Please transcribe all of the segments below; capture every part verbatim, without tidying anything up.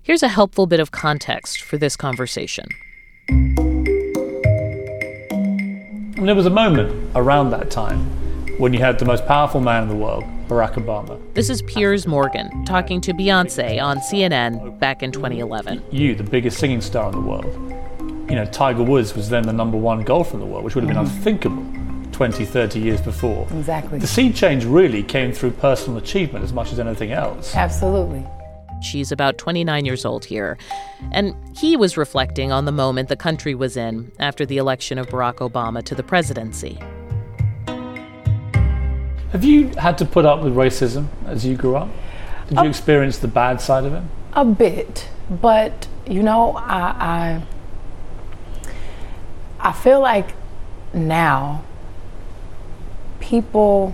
Here's a helpful bit of context for this conversation. And there was a moment around that time when you had the most powerful man in the world, Barack Obama. This is Piers Morgan talking to Beyoncé on C N N back in twenty eleven. You, the biggest singing star in the world. You know, Tiger Woods was then the number one golfer in the world, which would have been mm-hmm. unthinkable twenty, thirty years before. Exactly. The sea change really came through personal achievement as much as anything else. Absolutely. She's about twenty-nine years old here. And he was reflecting on the moment the country was in after the election of Barack Obama to the presidency. Have you had to put up with racism as you grew up? Did you a, experience the bad side of it? A bit. But, you know, I, I, I feel like now people,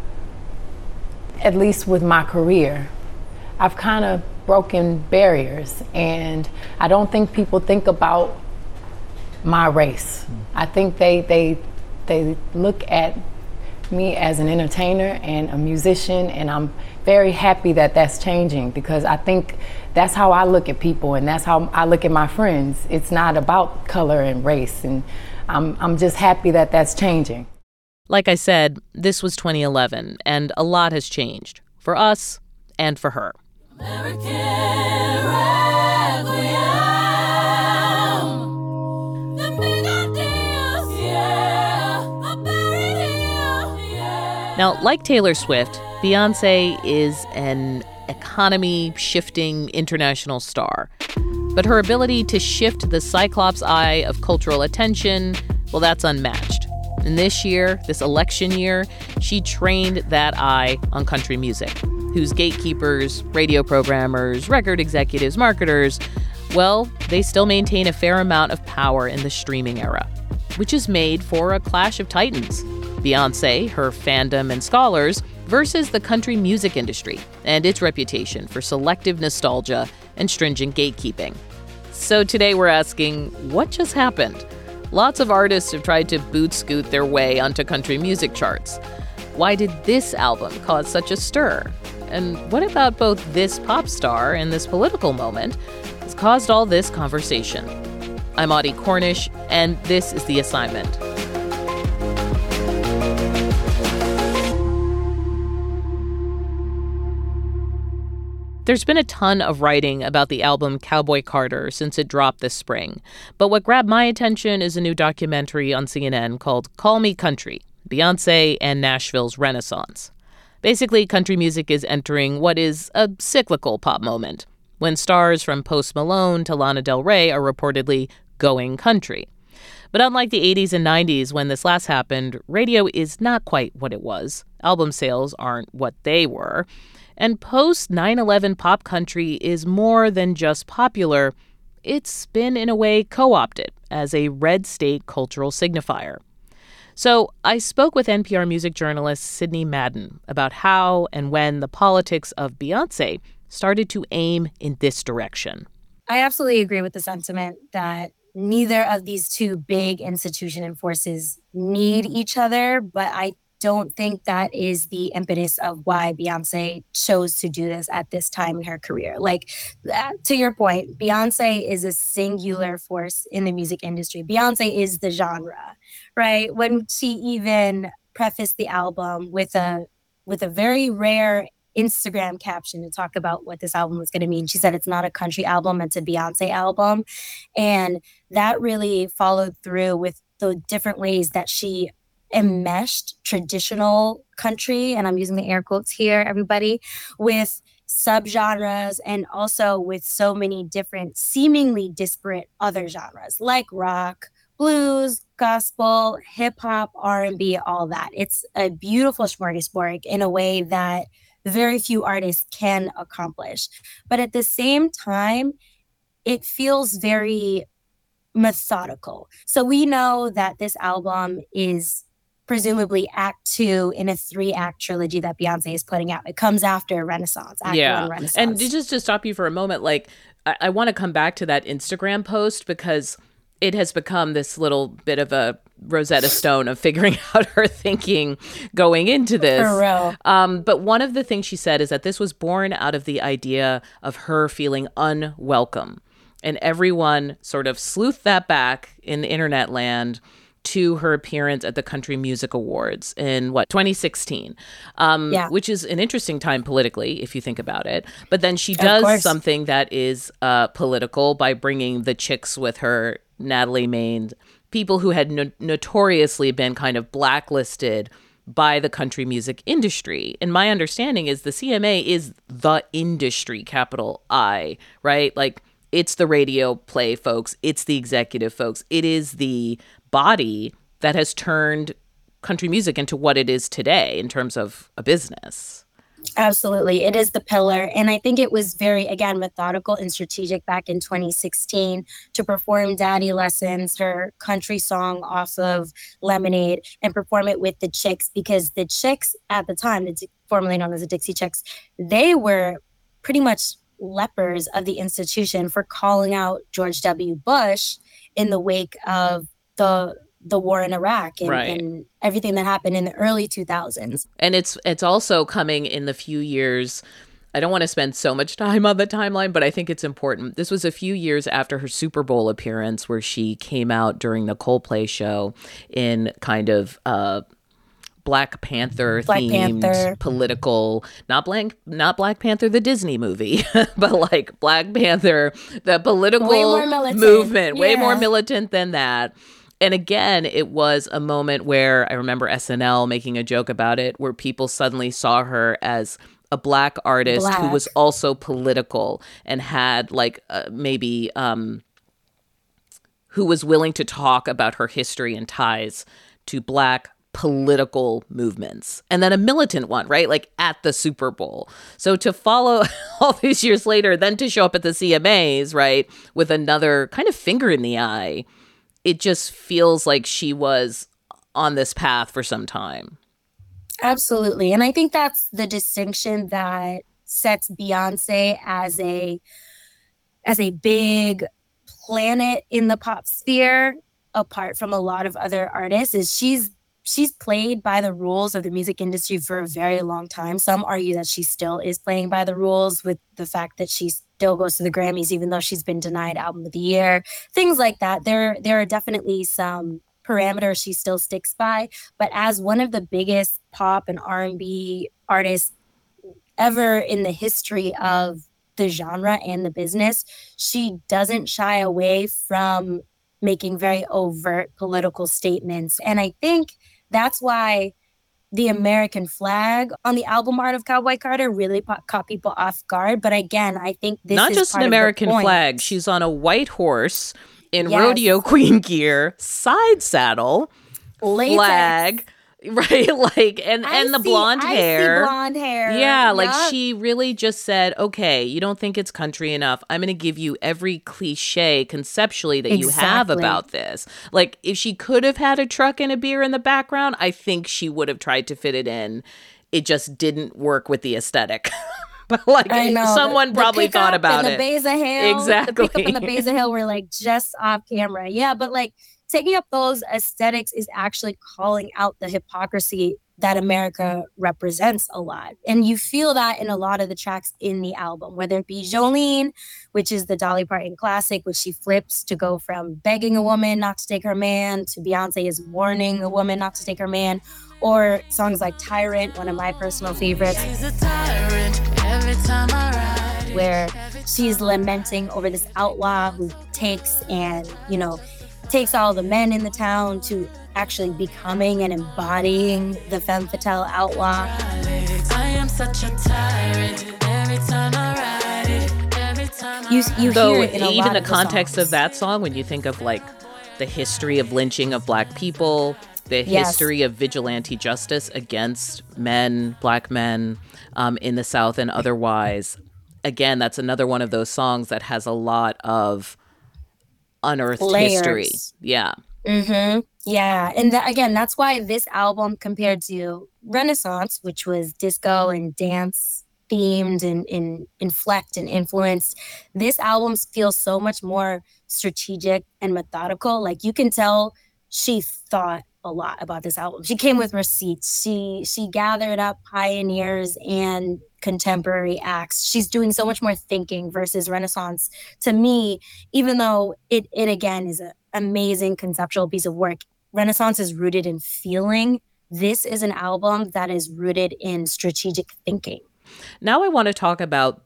at least with my career, I've kind of broken barriers, and I don't think people think about my race. Mm. I think they they they look at me as an entertainer and a musician, and I'm very happy that that's changing, because I think that's how I look at people, and that's how I look at my friends. It's not about color and race, and I'm I'm just happy that that's changing. Like I said, this was twenty eleven, and a lot has changed for us and for her. American Requiem, the big ideas, yeah, I buried here, yeah. Now, like Taylor Swift, Beyoncé is an economy-shifting international star. But her ability to shift the Cyclops eye of cultural attention, well, that's unmatched. And this year, this election year, she trained that eye on country music, whose gatekeepers, radio programmers, record executives, marketers, well, they still maintain a fair amount of power in the streaming era, which is made for a clash of titans. Beyoncé, her fandom and scholars, versus the country music industry and its reputation for selective nostalgia and stringent gatekeeping. So today we're asking, what just happened? Lots of artists have tried to boot-scoot their way onto country music charts. Why did this album cause such a stir? And what about both this pop star and this political moment has caused all this conversation? I'm Audie Cornish, and this is The Assignment. There's been a ton of writing about the album Cowboy Carter since it dropped this spring. But what grabbed my attention is a new documentary on C N N called Call Me Country, Beyoncé and Nashville's Renaissance. Basically, country music is entering what is a cyclical pop moment, when stars from Post Malone to Lana Del Rey are reportedly going country. But unlike the eighties and nineties when this last happened, radio is not quite what it was. Album sales aren't what they were. And post nine eleven pop country is more than just popular. It's been, in a way, co-opted as a red state cultural signifier. So I spoke with N P R music journalist Sydney Madden about how and when the politics of Beyoncé started to aim in this direction. I absolutely agree with the sentiment that neither of these two big institutions and forces need each other, but I don't think that is the impetus of why Beyoncé chose to do this at this time in her career. Like, that, to your point, Beyoncé is a singular force in the music industry. Beyoncé is the genre, right? When she even prefaced the album with a with a very rare Instagram caption to talk about what this album was going to mean, she said it's not a country album, it's a Beyoncé album. And that really followed through with the different ways that she enmeshed traditional country, and I'm using the air quotes here, everybody, with subgenres and also with so many different seemingly disparate other genres like rock, blues, gospel, hip hop, R and B, all that. It's a beautiful smorgasbord in a way that very few artists can accomplish. But at the same time, it feels very methodical. So we know that this album is presumably act two in a three-act trilogy that Beyoncé is putting out. It comes after Renaissance, act yeah. one Renaissance. And just to stop you for a moment, like, I, I want to come back to that Instagram post because it has become this little bit of a Rosetta Stone of figuring out her thinking going into this. For real. Um, but one of the things she said is that this was born out of the idea of her feeling unwelcome. And everyone sort of sleuthed that back in the internet land to her appearance at the Country Music Awards in, what, twenty sixteen, um, yeah. which is an interesting time politically, if you think about it. But then she does something that is uh, political by bringing the chicks with her, Natalie Maines, people who had no- notoriously been kind of blacklisted by the country music industry. And my understanding is the C M A is the industry, capital I, right? Like, it's the radio play folks. It's the executive folks. It is the body that has turned country music into what it is today in terms of a business. Absolutely. It is the pillar. And I think it was very, again, methodical and strategic back in twenty sixteen to perform Daddy Lessons, her country song off of Lemonade, and perform it with the Chicks, because the Chicks at the time, formerly known as the Dixie Chicks, they were pretty much lepers of the institution for calling out George W. Bush in the wake of the the war in Iraq and, right. and everything that happened in the early two thousands. And it's it's also coming in the few years. I don't want to spend so much time on the timeline, but I think it's important. This was a few years after her Super Bowl appearance, where she came out during the Coldplay show in kind of uh, Black Panther Black themed Panther. political, not Black, not Black Panther the Disney movie, but like Black Panther, the political Way more militant. movement, way Yeah. more militant than that. And again, it was a moment where I remember S N L making a joke about it, where people suddenly saw her as a Black artist Black. who was also political and had like uh, maybe um, who was willing to talk about her history and ties to Black political movements, and then a militant one, right? Like at the Super Bowl. So to follow all these years later, then to show up at the C M As, right, with another kind of finger in the eye, it just feels like she was on this path for some time. Absolutely. And I think that's the distinction that sets Beyonce as a as a big planet in the pop sphere apart from a lot of other artists, is she's she's played by the rules of the music industry for a very long time. Some argue that she still is playing by the rules, with the fact that she still goes to the Grammys even though she's been denied Album of the Year, things like that. There, there are definitely some parameters she still sticks by. But as one of the biggest pop and R and B artists ever in the history of the genre and the business, she doesn't shy away from making very overt political statements. And I think that's why the American flag on the album art of Cowboy Carter really po- caught people off guard. But again, I think this Not is just an part of the American point. flag. She's on a white horse in Yes. rodeo queen gear, side saddle, Latex. flag, right? Like, and, I and the see- blonde I see hair. blonde hair. Yeah, like Yup. she really just said, okay, you don't think it's country enough. I'm going to give you every cliche conceptually that you have Exactly. about this. Like, if she could have had a truck and a beer in the background, I think she would have tried to fit it in. It just didn't work with the aesthetic. But like, I know. someone The- the probably thought pickup about and it. The Beza Hill, Exactly. The pickup and the Beza Hill were like just off camera. Yeah, but like taking up those aesthetics is actually calling out the hypocrisy that America represents a lot. And you feel that in a lot of the tracks in the album, whether it be Jolene, which is the Dolly Parton classic, which she flips to go from begging a woman not to take her man to Beyonce is warning a woman not to take her man, or songs like Tyrant, one of my personal favorites, She's a tyrant every time I ride it. where she's lamenting over this outlaw who takes and, you know, takes all the men in the town to actually becoming and embodying the femme fatale outlaw. I am such a tyrant every time I ride it. Every time I You, you Though hear it in a even lot the of context songs. of that song, when you think of like the history of lynching of Black people, the Yes. history of vigilante justice against men, Black men um, in the South and otherwise, again, that's another one of those songs that has a lot of unearthed Layers. history. Yeah. Mm-hmm. Yeah. And that, again, that's why this album compared to Renaissance, which was disco and dance themed and, and inflect and influenced. This album feels so much more strategic and methodical. Like you can tell she thought a lot about this album. She came with receipts. She she gathered up pioneers and contemporary acts. She's doing so much more thinking versus Renaissance. To me, even though it it again is an amazing conceptual piece of work, Renaissance is rooted in feeling. This is an album that is rooted in strategic thinking. Now I want to talk about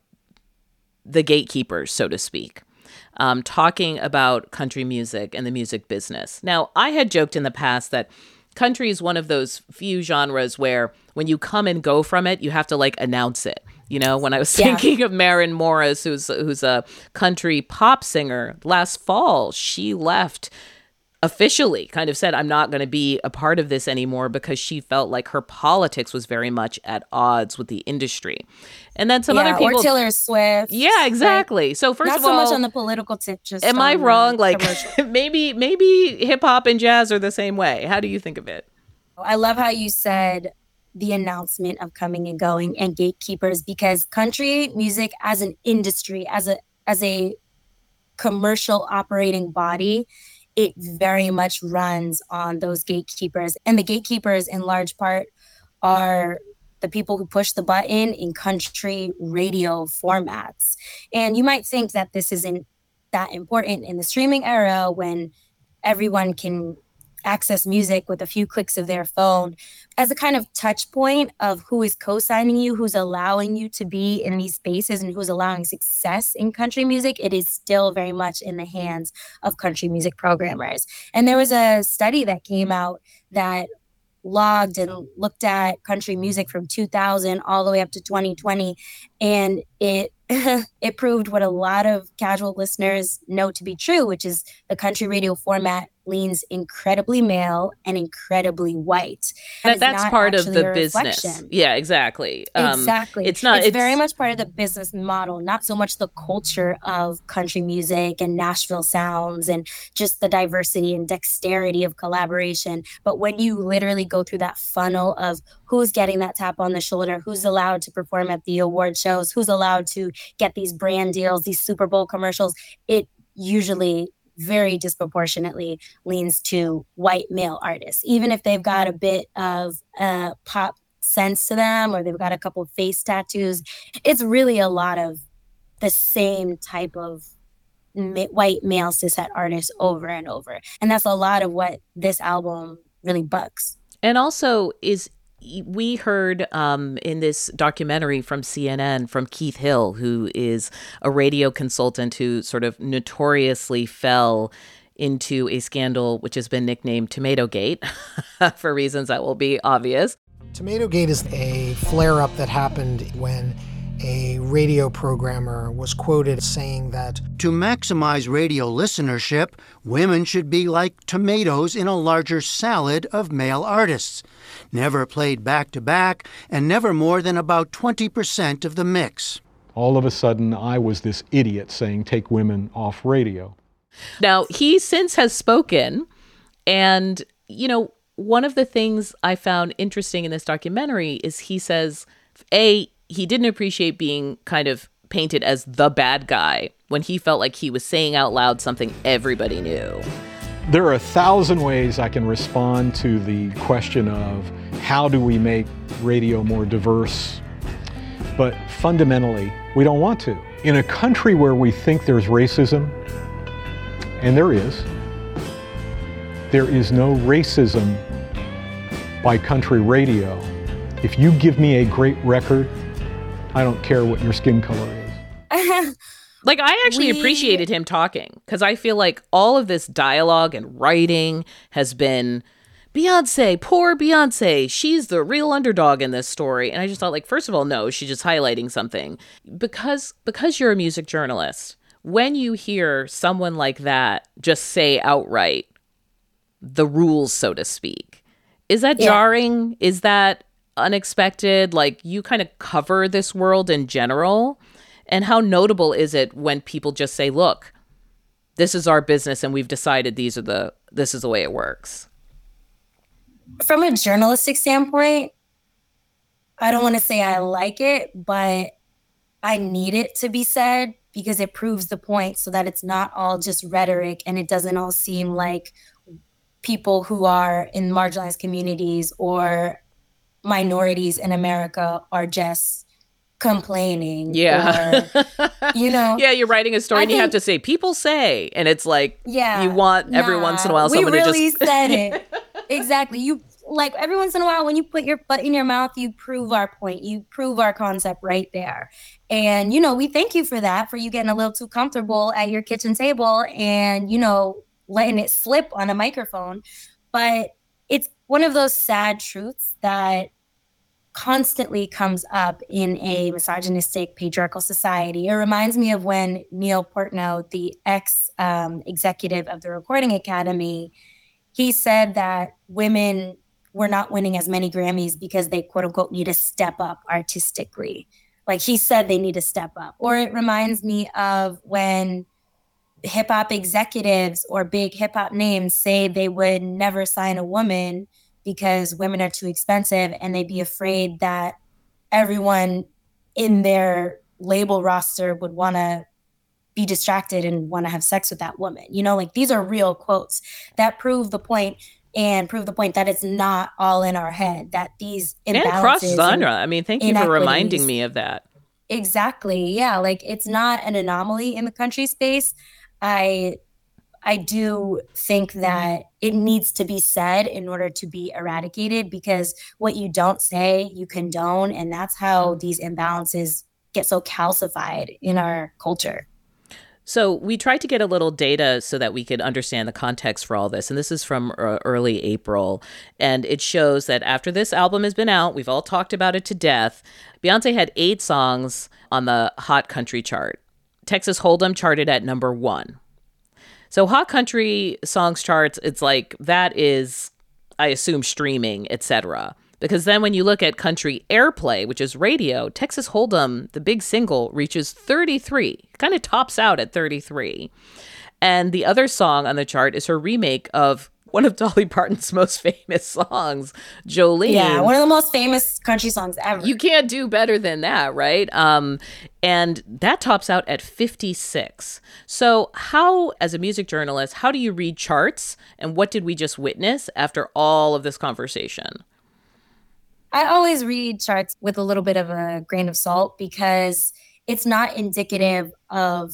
the gatekeepers, so to speak. Um, talking about country music and the music business. Now, I had joked in the past that country is one of those few genres where when you come and go from it, you have to like announce it. You know, when I was Yeah. thinking of Maren Morris, who's who's a country pop singer, last fall, she left officially, kind of said, I'm not going to be a part of this anymore because she felt like her politics was very much at odds with the industry. And then some Yeah, other people... or Taylor Swift. Yeah, exactly. So first Not of so all... much on the political tip, just Am I on the wrong? Like commercial. maybe maybe hip hop and jazz are the same way. How do you think of it? I love how you said the announcement of coming and going and gatekeepers, because country music as an industry, as a as a commercial operating body, it very much runs on those gatekeepers. And the gatekeepers in large part are the people who push the button in country radio formats. And you might think that this isn't that important in the streaming era when everyone can access music with a few clicks of their phone. As a kind of touch point of who is co-signing you, who's allowing you to be in these spaces and who's allowing success in country music, it is still very much in the hands of country music programmers. And there was a study that came out that logged and looked at country music from two thousand all the way up to twenty twenty, and it it proved what a lot of casual listeners know to be true, which is the country radio format leans incredibly male and incredibly white. That, that's part of the a business. reflection. Yeah, exactly. Um, Exactly. It's not. It's, It's, very much part of the business model, not so much the culture of country music and Nashville sounds and just the diversity and dexterity of collaboration. But when you literally go through that funnel of who's getting that tap on the shoulder, who's allowed to perform at the award shows, who's allowed to get these brand deals, these Super Bowl commercials, it usually very disproportionately leans to white male artists, even if they've got a bit of uh, pop sense to them or they've got a couple of face tattoos. It's really a lot of the same type of ma- white male cishet artists over and over. And that's a lot of what this album really bucks. and also is we heard um, in this documentary from C N N from Keith Hill, who is a radio consultant who sort of notoriously fell into a scandal which has been nicknamed Tomatogate for reasons that will be obvious. Tomatogate is a flare-up that happened when a radio programmer was quoted saying that, "To maximize radio listenership, women should be like tomatoes in a larger salad of male artists, never played back-to-back and never more than about twenty percent of the mix." All of a sudden, I was this idiot saying, take women off radio. Now, he since has spoken, and, you know, one of the things I found interesting in this documentary is he says, A, he didn't appreciate being kind of painted as the bad guy when he felt like he was saying out loud something everybody knew. There are a thousand ways I can respond to the question of how do we make radio more diverse, but fundamentally, we don't want to. In a country where we think there's racism, and there is, there is no racism by country radio. If you give me a great record, I don't care what your skin color is. Like, I actually We- appreciated him talking because I feel like all of this dialogue and writing has been Beyonce, poor Beyonce, she's the real underdog in this story. And I just thought, like, first of all, no, she's just highlighting something. Because because you're a music journalist, when you hear someone like that just say outright the rules, so to speak, is that Yeah. jarring? Is that unexpected? Like, you kind of cover this world in general. And how notable is it when people just say, look, this is our business and we've decided these are the this is the way it works? From a journalistic standpoint, I don't want to say I like it, but I need it to be said because it proves the point so that it's not all just rhetoric and it doesn't all seem like people who are in marginalized communities or minorities in America are just complaining. Yeah. Or, you know. Yeah, you're writing a story I and you think, have to say, people say, and it's like, yeah, you want every nah, once in a while we someone really to just... said it. Exactly. You like every once in a while when you put your butt in your mouth, you prove our point. You prove our concept right there. And, you know, we thank you for that, for you getting a little too comfortable at your kitchen table and, you know, letting it slip on a microphone. But it's one of those sad truths that constantly comes up in a misogynistic, patriarchal society. It reminds me of when Neil Portnow, the ex-executive um, of the Recording Academy, he said that women were not winning as many Grammys because they, quote unquote, need to step up artistically. Like he said they need to step up. Or it reminds me of when hip hop executives or big hip hop names say they would never sign a woman because women are too expensive and they'd be afraid that everyone in their label roster would want to be distracted and want to have sex with that woman. You know, like these are real quotes that prove the point and prove the point that it's not all in our head, that these imbalances and cross genre. I mean, thank you for reminding me of that. Exactly. Yeah. Like it's not an anomaly in the country space. I I do think that it needs to be said in order to be eradicated, because what you don't say, you condone. And that's how these imbalances get so calcified in our culture. So we tried to get a little data so that we could understand the context for all this. And this is from uh, early April. And it shows that after this album has been out, we've all talked about it to death, Beyonce had eight songs on the Hot Country chart. Texas Hold'em charted at number one. So Hot Country songs charts, it's like that is, I assume, streaming, et cetera. Because then when you look at country airplay, which is radio, Texas Hold'em, the big single, reaches thirty-three. Kind of tops out at thirty-three. And the other song on the chart is her remake of one of Dolly Parton's most famous songs, Jolene. Yeah, one of the most famous country songs ever. You can't do better than that, right? Um, and that tops out at fifty-six. So how, as a music journalist, how do you read charts? And what did we just witness after all of this conversation? I always read charts with a little bit of a grain of salt because it's not indicative of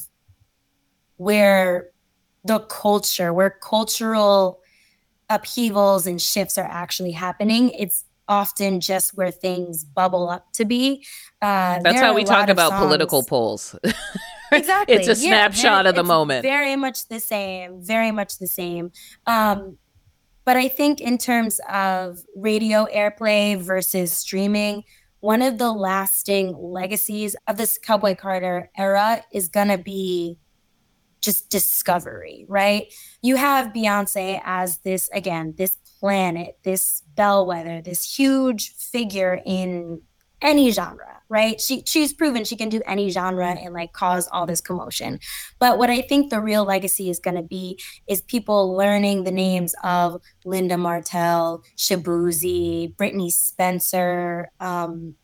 where the culture, where cultural upheavals and shifts are actually happening. It's often just where things bubble up to be. Uh, That's how we talk about political polls. Exactly. It's a snapshot yeah, of the it's moment. Very much the same, very much the same. Um, But I think in terms of radio airplay versus streaming, one of the lasting legacies of this Cowboy Carter era is going to be just discovery, right? You have Beyonce as this, again, this planet, this bellwether, this huge figure in any genre, right? She she's proven she can do any genre and like cause all this commotion. But what I think the real legacy is going to be is people learning the names of Linda Martell, Shaboozey, Brittany Spencer, um,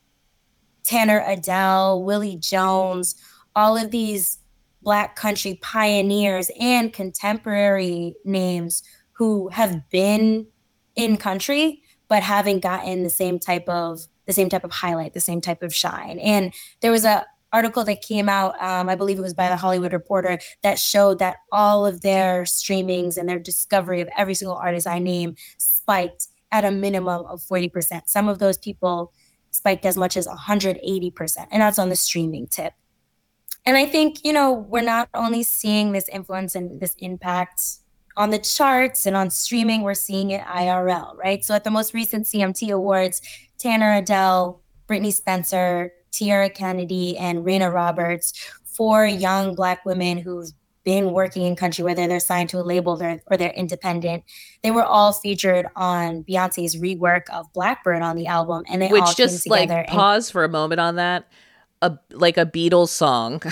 Tanner Adele, Willie Jones, all of these Black country pioneers and contemporary names who have been in country but haven't gotten the same type of the same type of highlight, the same type of shine. And there was a article that came out, um, I believe it was by the Hollywood Reporter, that showed that all of their streamings and their discovery of every single artist I name spiked at a minimum of forty percent. Some of those people spiked as much as one hundred eighty percent. And that's on the streaming tip. And I think, you know, we're not only seeing this influence and this impact on the charts and on streaming, we're seeing it I R L, right? So at the most recent C M T Awards, Tanner Adele, Brittany Spencer, Tiara Kennedy, and Raina Roberts, four young Black women who've been working in country, whether they're signed to a label or they're independent, they were all featured on Beyonce's rework of Blackbird on the album. And they Which all just came like together. pause and- for a moment on that. A, like a Beatles song,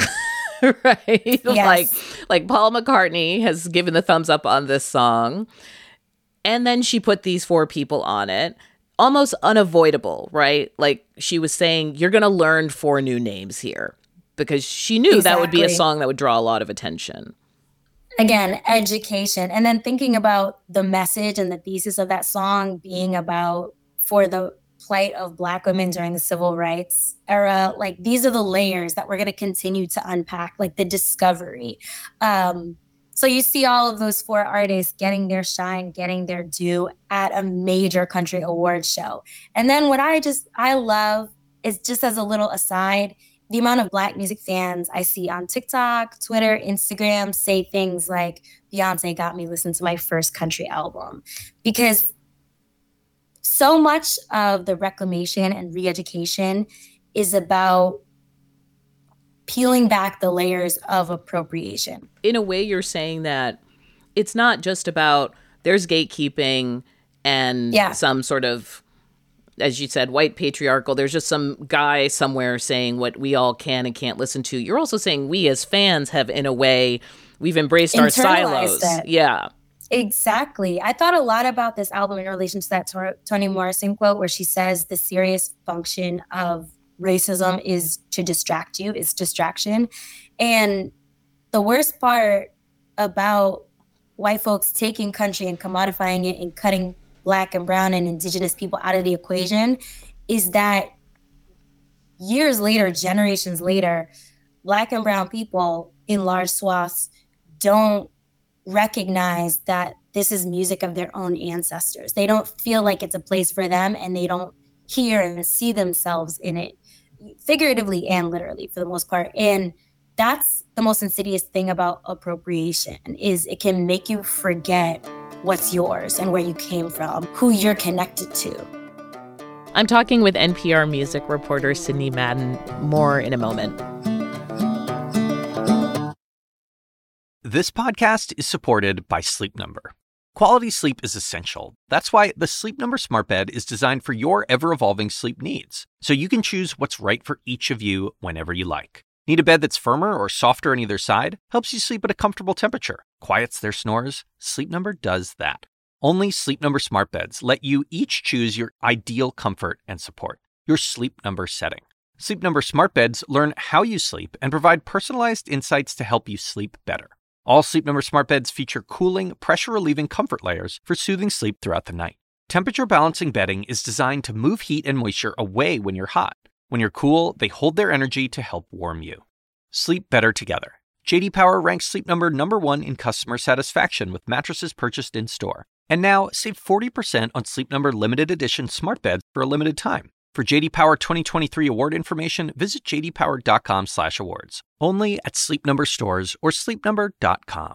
right? Yes. Like, like Paul McCartney has given the thumbs up on this song. And then she put these four people on it. almost unavoidable, right? Like she was saying, you're going to learn four new names here because she knew exactly. that would be a song that would draw a lot of attention. Again, education. And then thinking about the message and the thesis of that song being about for the plight of Black women during the civil rights era. Like these are the layers that we're going to continue to unpack, like the discovery. Um, so you see all of those four artists getting their shine, getting their due at a major country award show. And then what I just, I love is just as a little aside, the amount of Black music fans I see on TikTok, Twitter, Instagram say things like, Beyonce got me listening to my first country album. Because so much of the reclamation and re-education is about peeling back the layers of appropriation. In a way, you're saying that it's not just about there's gatekeeping and yeah. some sort of, as you said, white patriarchal, there's just some guy somewhere saying what we all can and can't listen to. You're also saying we as fans have, in a way, we've embraced our silos. It. Yeah. Exactly. I thought a lot about this album in relation to that Tor- Toni Morrison quote where she says the serious function of racism is to distract you, it's distraction. And the worst part about white folks taking country and commodifying it and cutting Black and brown and indigenous people out of the equation is that years later, generations later, Black and brown people in large swaths don't recognize that this is music of their own ancestors. They don't feel like it's a place for them, and they don't hear and see themselves in it, figuratively and literally for the most part. And that's the most insidious thing about appropriation, is it can make you forget what's yours and where you came from, who you're connected to. I'm talking with N P R music reporter Sidney Madden. More in a moment. This podcast is supported by Sleep Number. Quality sleep is essential. That's why the Sleep Number Smart Bed is designed for your ever-evolving sleep needs, so you can choose what's right for each of you whenever you like. Need a bed that's firmer or softer on either side? Helps you sleep at a comfortable temperature. Quiets their snores? Sleep Number does that. Only Sleep Number Smart Beds let you each choose your ideal comfort and support, your Sleep Number setting. Sleep Number Smart Beds learn how you sleep and provide personalized insights to help you sleep better. All Sleep Number Smart Beds feature cooling, pressure-relieving comfort layers for soothing sleep throughout the night. Temperature-balancing bedding is designed to move heat and moisture away when you're hot. When you're cool, they hold their energy to help warm you. Sleep better together. J D Power ranks Sleep Number number one in customer satisfaction with mattresses purchased in-store. And now, save forty percent on Sleep Number limited edition smart beds for a limited time. For J D Power twenty twenty-three award information, visit j d power dot com slash awards. Only at Sleep Number stores or sleep number dot com.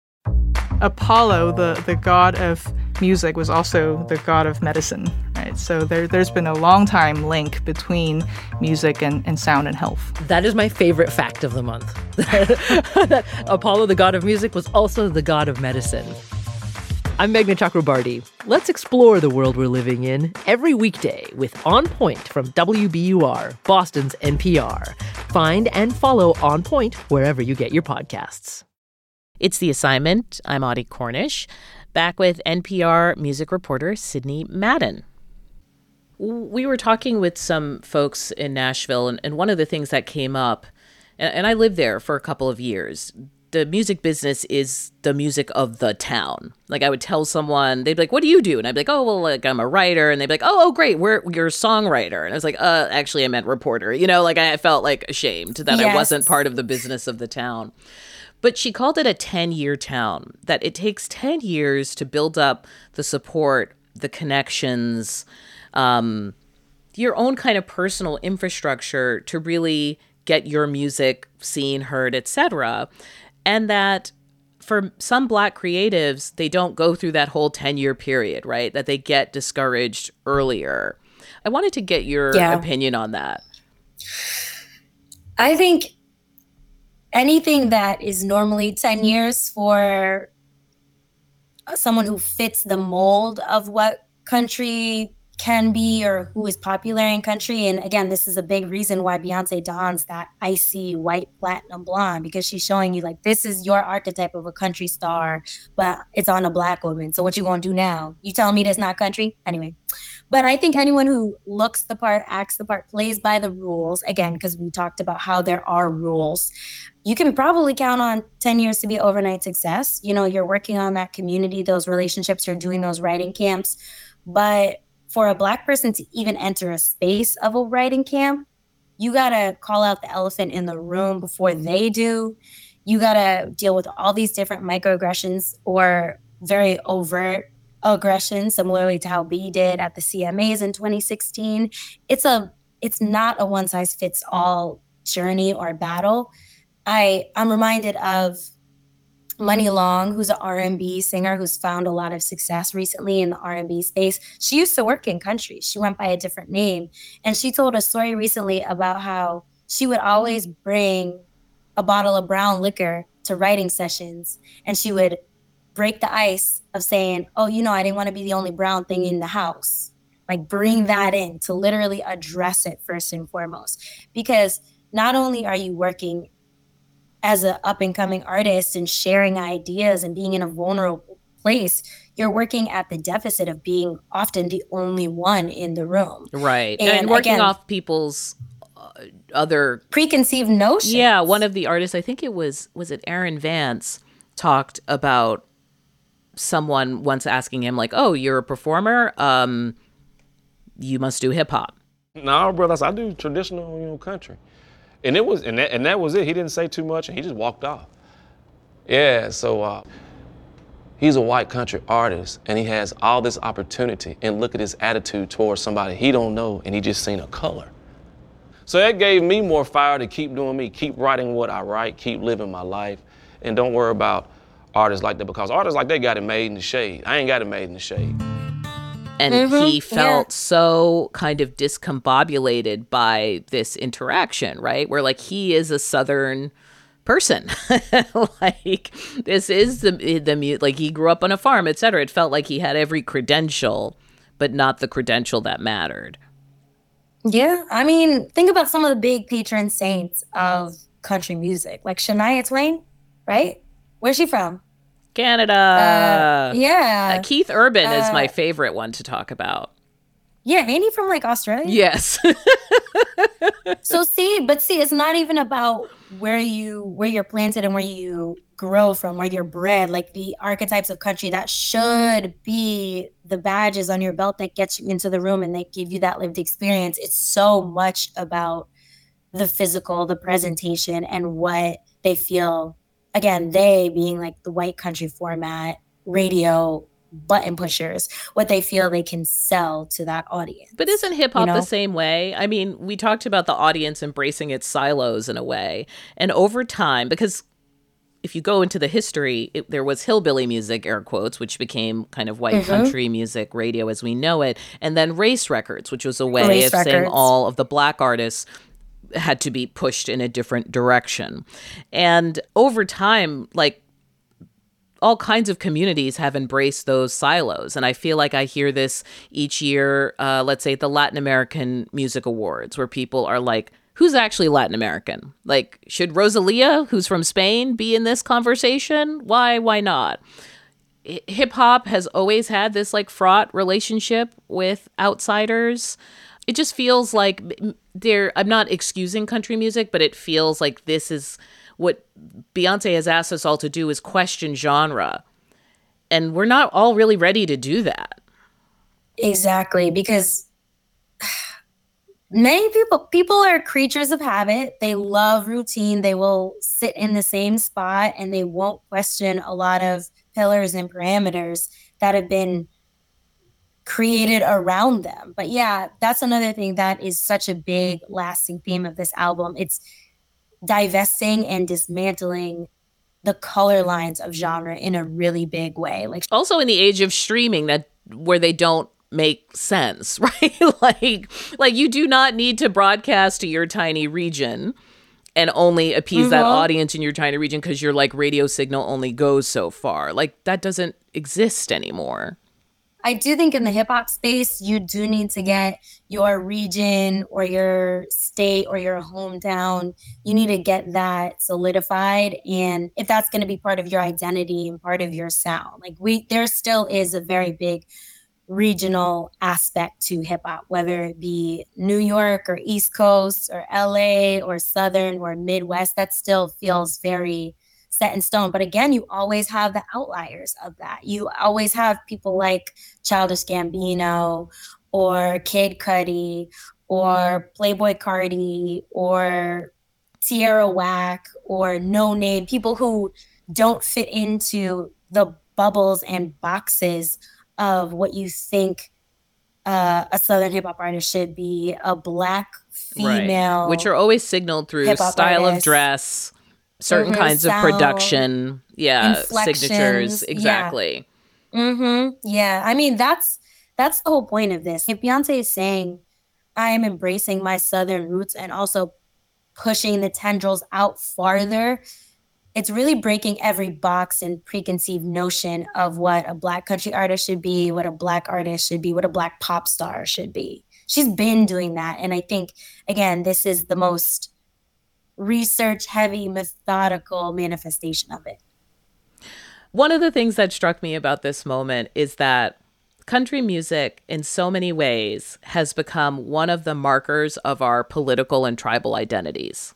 Apollo, the, the god of music, was also the god of medicine, right? So there, there's been a long time link between music and, and sound and health. That is my favorite fact of the month. That Apollo, the god of music, was also the god of medicine. I'm Meghna Chakrabarti. Let's explore the world we're living in every weekday with On Point from W B U R, Boston's N P R. Find and follow On Point wherever you get your podcasts. It's The Assignment. I'm Audie Cornish, back with N P R music reporter Sidney Madden. We were talking with some folks in Nashville, and, and one of the things that came up, and, and I lived there for a couple of years, the music business is the music of the town. Like I would tell someone, they'd be like, what do you do? And I'd be like, oh, well, like I'm a writer. And they'd be like, oh, oh, great. We're, you're a songwriter. And I was like, uh, actually I meant reporter. You know, like I felt like ashamed that yes. I wasn't part of the business of the town. But she called it a ten-year town, that it takes ten years to build up the support, the connections, um, your own kind of personal infrastructure to really get your music seen, heard, et cetera. And that for some Black creatives, they don't go through that whole ten-year period, right? That they get discouraged earlier. I wanted to get your yeah. opinion on that. I think anything that is normally ten years for someone who fits the mold of what country can be or who is popular in country. And again, this is a big reason why Beyonce dons that icy white platinum blonde, because she's showing you like, this is your archetype of a country star, but it's on a Black woman. So what you gonna do now? You telling me that's not country? Anyway, but I think anyone who looks the part, acts the part, plays by the rules, again, because we talked about how there are rules, you can probably count on ten years to be overnight success. You know, you're working on that community, those relationships, you're doing those writing camps. But for a Black person to even enter a space of a writing camp, you gotta call out the elephant in the room before they do. You gotta deal with all these different microaggressions or very overt aggression, similarly to how B did at the C M As in twenty sixteen. It's a, it's not a one size fits all journey or battle. I, I'm reminded of Money Long, who's an R and B singer who's found a lot of success recently in the R and B space. She used to work in country. She went by a different name. And she told a story recently about how she would always bring a bottle of brown liquor to writing sessions. And she would break the ice of saying, oh, you know, I didn't want to be the only brown thing in the house. Like, bring that in to literally address it first and foremost. Because not only are you working as an up-and-coming artist and sharing ideas and being in a vulnerable place, you're working at the deficit of being often the only one in the room. Right. And, and working again, off people's uh, other... preconceived notions. Yeah, one of the artists, I think it was, was it Aaron Vance, talked about someone once asking him, like, oh, you're a performer? Um, you must do hip-hop. No, brother, I do traditional, you know, country. And it was, and that, and that was it. He didn't say too much, and he just walked off. Yeah, so uh, he's a white country artist, and he has all this opportunity. And look at his attitude towards somebody he don't know, and he just seen a color. So that gave me more fire to keep doing me, keep writing what I write, keep living my life, and don't worry about artists like that, because artists like that got it made in the shade. I ain't got it made in the shade. And mm-hmm, he felt yeah. so kind of discombobulated by this interaction, right? Where like he is a Southern person, like this is the the like he grew up on a farm, et cetera. It felt like he had every credential, but not the credential that mattered. Yeah, I mean, think about some of the big patron saints of country music, like Shania Twain, right? Where's she from? Canada. Uh, yeah. Uh, Keith Urban uh, is my favorite one to talk about. Yeah, ain't he from like Australia? Yes. So see, but see, it's not even about where you where you're planted and where you grow from, where you're bred. Like the archetypes of country that should be the badges on your belt that gets you into the room and they give you that lived experience. It's so much about the physical, the presentation, and what they feel. Again, they being like the white country format, radio button pushers, what they feel they can sell to that audience. But isn't hip hop you know? the same way? I mean, we talked about the audience embracing its silos in a way. And over time, because if you go into the history, it, there was hillbilly music, air quotes, which became kind of white mm-hmm. country music, radio as we know it. And then race records, which was a way race of records. saying all of the black artists had to be pushed in a different direction. And over time, like all kinds of communities have embraced those silos. And I feel like I hear this each year, uh, let's say at the Latin American Music Awards, where people are like, who's actually Latin American? Like, should Rosalia, who's from Spain, be in this conversation? Why, why not? Hip hop has always had this like fraught relationship with outsiders. It just feels like there, I'm not excusing country music, but it feels like this is what Beyonce has asked us all to do, is question genre. And we're not all really ready to do that. Exactly, because many people, people are creatures of habit. They love routine. They will sit in the same spot and they won't question a lot of pillars and parameters that have been created around them. But yeah, that's another thing that is such a big lasting theme of this album. It's divesting and dismantling the color lines of genre in a really big way. Like also in the age of streaming, that where they don't make sense, right? like like you do not need to broadcast to your tiny region and only appease mm-hmm. that audience in your tiny region because your like radio signal only goes so far. Like that doesn't exist anymore. I do think in the hip hop space, you do need to get your region or your state or your hometown. You need to get that solidified. And if that's going to be part of your identity and part of your sound, like we, there still is a very big regional aspect to hip hop, whether it be New York or East Coast or L A or Southern or Midwest, that still feels very set in stone. But again, you always have the outliers of that. You always have people like Childish Gambino or Kid Cudi or Playboi Carti or Tierra Whack or No Name, people who don't fit into the bubbles and boxes of what you think uh, a Southern hip hop artist should be, a Black female, right. Which are always signaled through style artist. Of dress, certain Mm-hmm. kinds Sound, of production, yeah, inflections, signatures, exactly. Yeah. Mm-hmm. Yeah, I mean that's that's the whole point of this. If Beyonce is saying, "I am embracing my Southern roots and also pushing the tendrils out farther," it's really breaking every box and preconceived notion of what a Black country artist should be, what a Black artist should be, what a Black pop star should be. She's been doing that, and I think again, this is the most research-heavy, methodical manifestation of it. One of the things that struck me about this moment is that country music, in so many ways, has become one of the markers of our political and tribal identities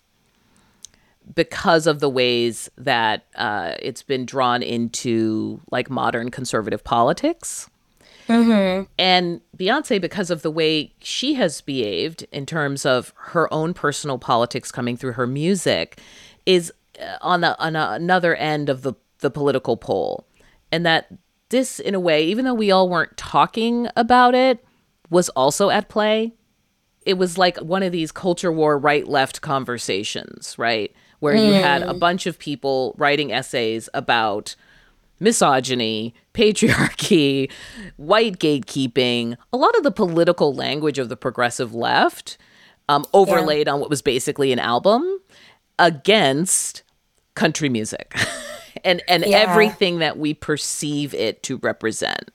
because of the ways that uh, it's been drawn into, like, modern conservative politics. Mm-hmm. And Beyonce, because of the way she has behaved in terms of her own personal politics coming through her music, is on, the, on a, another end of the, the political pole. And that this, in a way, even though we all weren't talking about it, was also at play. It was like one of these culture war right-left conversations, right? Where you Mm. had a bunch of people writing essays about misogyny, patriarchy, white gatekeeping, a lot of the political language of the progressive left, um, overlaid yeah. on what was basically an album against country music and, and yeah. everything that we perceive it to represent.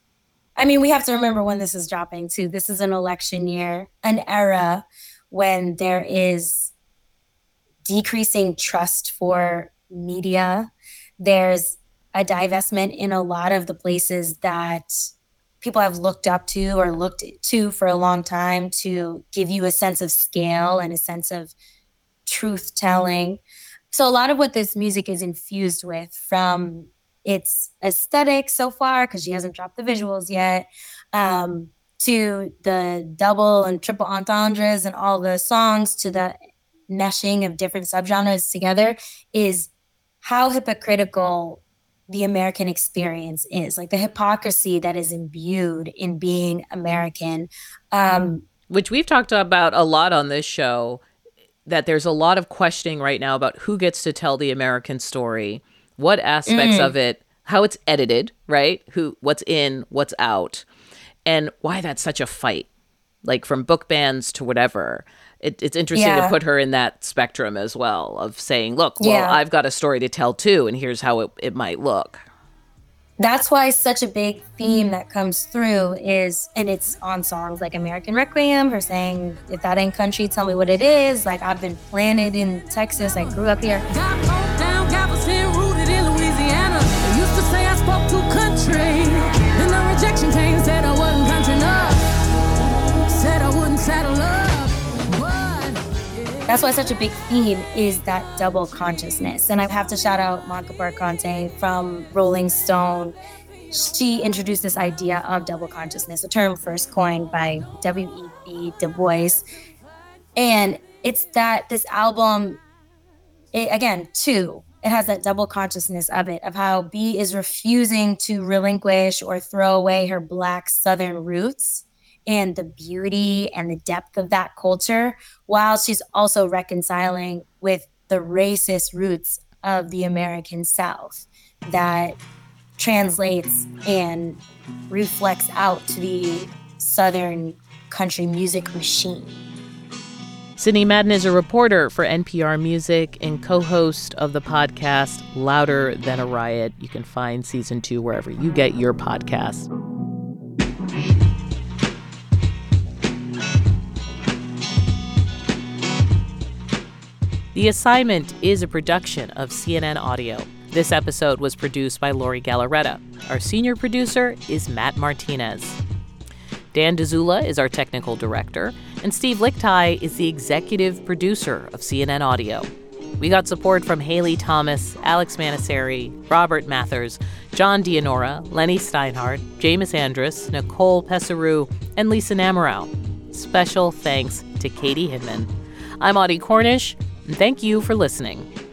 I mean, we have to remember when this is dropping, too. This is an election year, an era when there is decreasing trust for media. There's a divestment in a lot of the places that people have looked up to or looked to for a long time to give you a sense of scale and a sense of truth telling. So a lot of what this music is infused with, from its aesthetic so far, because she hasn't dropped the visuals yet, um, to the double and triple entendres and all the songs, to the meshing of different subgenres together, is how hypocritical the American experience is, like the hypocrisy that is imbued in being American. Um, Which we've talked about a lot on this show, that there's a lot of questioning right now about who gets to tell the American story, what aspects mm. of it, how it's edited, right? Who, what's in, what's out, and why that's such a fight, like from book bans to whatever. It, it's interesting yeah. to put her in that spectrum as well, of saying, look, well, yeah. I've got a story to tell too, and here's how it, it might look. That's why such a big theme that comes through is, and it's on songs like American Requiem, her saying, if that ain't country, tell me what it is. Like, I've been planted in Texas, I grew up here. Got moved down Galveston, rooted in Louisiana. They used to say I spoke too country. Then the rejection came, said I wasn't country enough. Said I wouldn't saddle up. That's why such a big theme is that double consciousness. And I have to shout out Monica Barconte from Rolling Stone. She introduced this idea of double consciousness, a term first coined by W E B Du Bois. And it's that this album, it, again, two, it has that double consciousness of it, of how B is refusing to relinquish or throw away her Black Southern roots and the beauty and the depth of that culture, while she's also reconciling with the racist roots of the American South that translates and reflects out to the Southern country music machine. Sidney Madden is a reporter for N P R Music and co-host of the podcast Louder Than a Riot. You can find season two wherever you get your podcasts. The Assignment is a production of C N N Audio. This episode was produced by Lori Galarreta. Our senior producer is Matt Martinez. Dan Dzula is our technical director, and Steve Lichtai is the executive producer of C N N Audio. We got support from Haley Thomas, Alex Manasseri, Robert Mathers, John Dianora, Lenny Steinhardt, Jameis Andrus, Nicole Pesaru, and Lisa Namerow. Special thanks to Katie Hinman. I'm Audie Cornish, and thank you for listening.